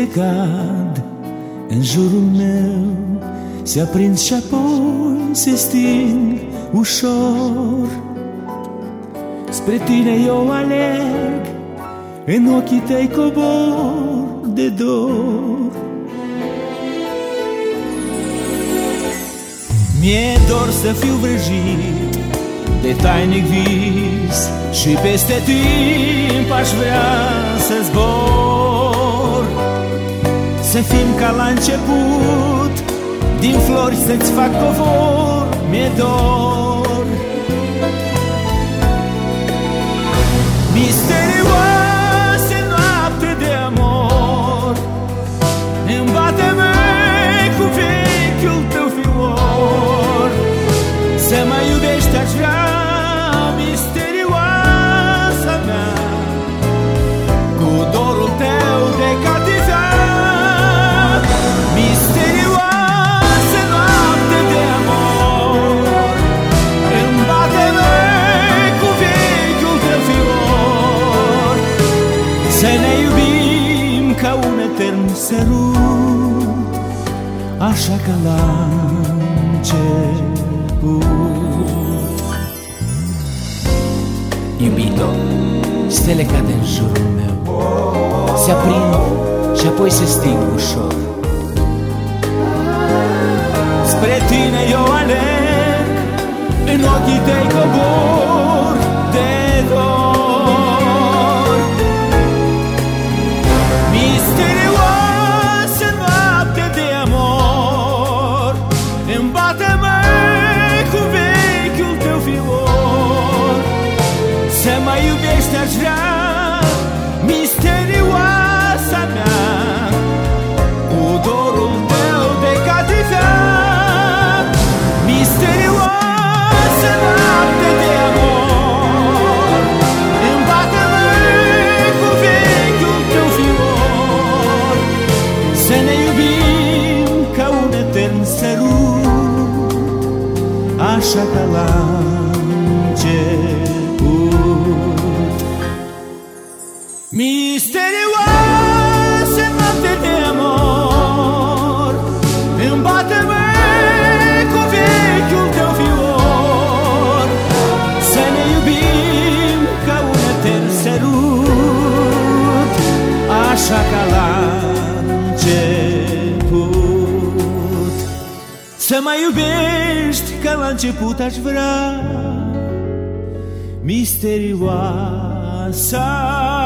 stele cad în jurul meu, se aprind și apoi se sting ușor. Spre tine eu alerg, în ochii tăi cobor de dor. Mi-e dor să fiu vrăjit de tainic vis și peste timp aș vrea să zbor. Să fim ca la început, din flori să-ți fac covor. Mi-e dor. Misterioase noapte de amor, îmi bate-mă cu vechiul tău fior. Să mă iubești aș vrea, misterioasa mea, cu dorul tău de cativat. Misterioase noapte de amor, îmi bate-mă cu vechiul tău fior. Să ne iubim ca un etern sărut, așa ca la început. Iubito, stele cad în jurul meu, se aprind și apoi se sting ușor. Spre tine eu alerg, în ochii tăi cobor de dor. Misterioasă noapte de amor, îmi bate-mă cu vechiul tău fior. Să mă iubești aș vrea, misterioasa mea, cu dorul tău de cativat. Misterioasă noapte de amor, îmi bate-mă cu vechiul tău fior. Să ne iubim ca un etern sărut, așa ca la început. Misterioase noapte de amor, îmi bate-mă cu vechiul tău fior. Să ne iubim ca un etern sărut, așa ca la început. Să mă iubești ca la început aș vrea, misterioasa